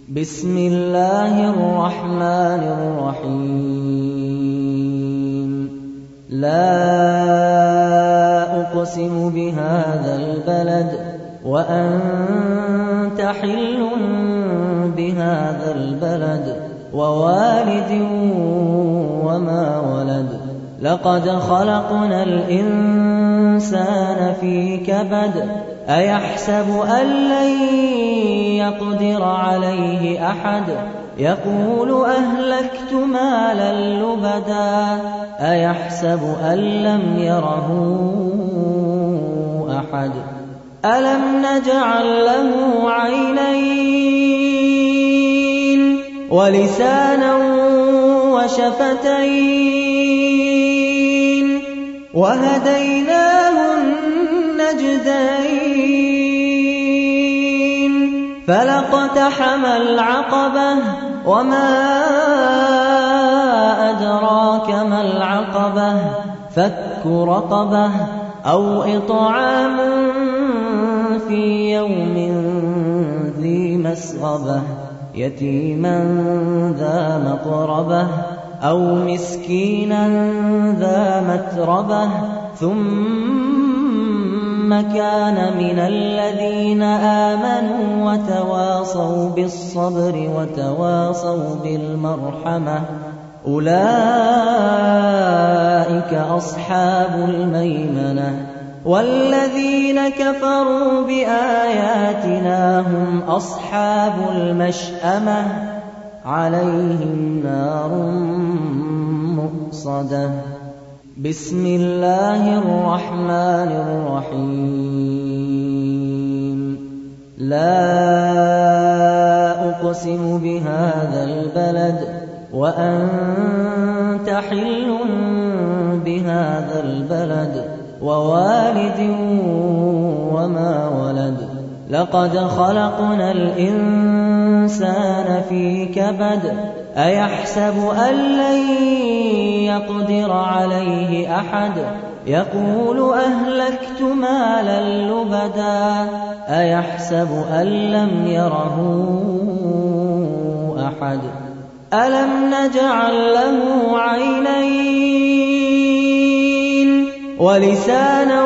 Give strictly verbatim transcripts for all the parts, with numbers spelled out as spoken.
بسم الله الرحمن الرحيم لا أقسم بهذا البلد وأنت حل بهذا البلد ووالد وما ولد لقد خلقنا الإنسان في كبد أيحسب أن لن يقدر عليه أحد يقول أهلكت مالا لبدا أيحسب أن لم يره أحد ألم نجعل له عينين ولسانا وشفتين وهديناه النجدين فلاقتحم العقبة وما أدراك ما العقبة فك رقبة أو إطعام في يوم ذي مسغبة يتيما ذا مقربة أو مسكينا ذا متربة ثم كان من الذين آمنوا وتواصوا بالصبر وتواصوا بالمرحمة أولئك أصحاب الميمنة والذين كفروا بآياتنا هم أصحاب المشأمة عليهم نار مؤصدة بسم الله الرحمن الرحيم لا أقسم بهذا البلد وأنت حل بهذا البلد ووالد وما ولد لقد خلقنا الإنسان في كبد أيحسب أن لن يقدر عليه أحد يقول أهلكت مالا لبدا أيحسب أن لم يره أحد ألم نجعل له عينين ولسانا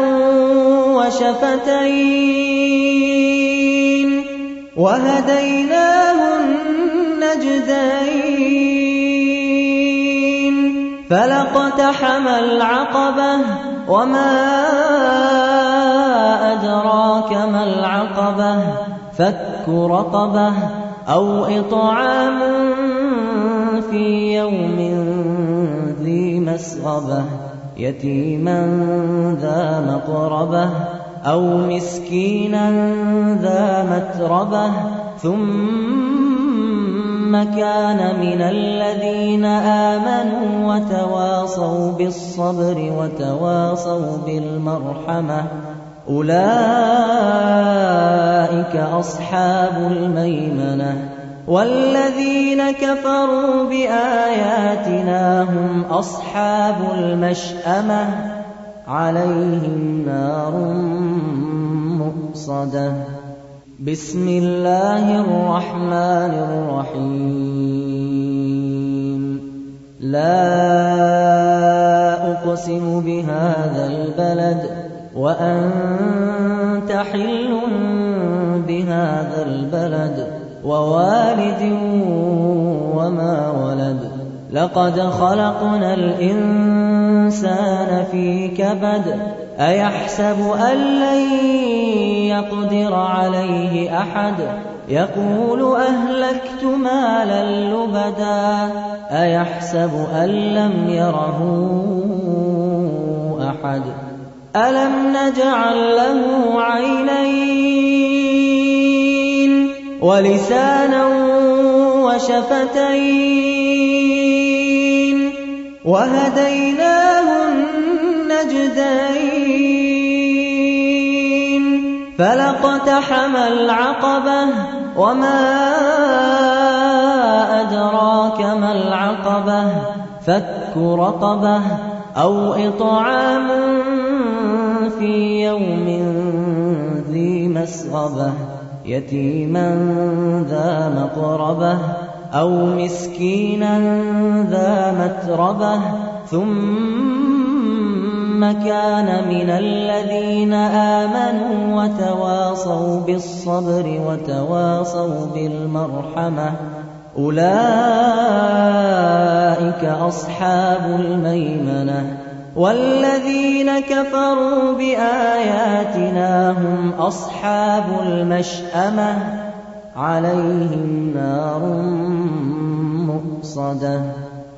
وشفتين وهديناه النجدين فلاقتحم العقبة وما أدراك ما العقبة فك رقبة أو إطعام في يوم ذي مسغبة يتيما ذا مقربة أو مسكينا ذا متربة ثم كان من الذين آمنوا وتواصوا بالصبر وتواصوا بالمرحمة أولئك أصحاب الميمنة والذين كفروا بآياتنا هم أصحاب المشأمة عليهم نار مؤصدة بسم الله الرحمن الرحيم لا أقسم بهذا البلد وأنت حل بهذا البلد ووالد وما ولد لقد خلقنا الإنسان في كبد أيحسب أن لن يقدر عليه أحد يقول أهلكت مالا لبدا أيحسب أن لم يره أحد ألم نجعل له عينين ولسانا وشفتين وهديناه النجدين فلاقتحم العقبة وما أدراك ما العقبة فك رقبة أو إطعام في يوم ذي مسغبة يتيما ذا مقربة أو مسكينا ذا متربة ثم كان من الذين آمنوا وتواصوا بالصبر وتواصوا بالمرحمة أولئك أصحاب الميمنة والذين كفروا بآياتنا هم أصحاب المشأمة عليهم نار مؤصدة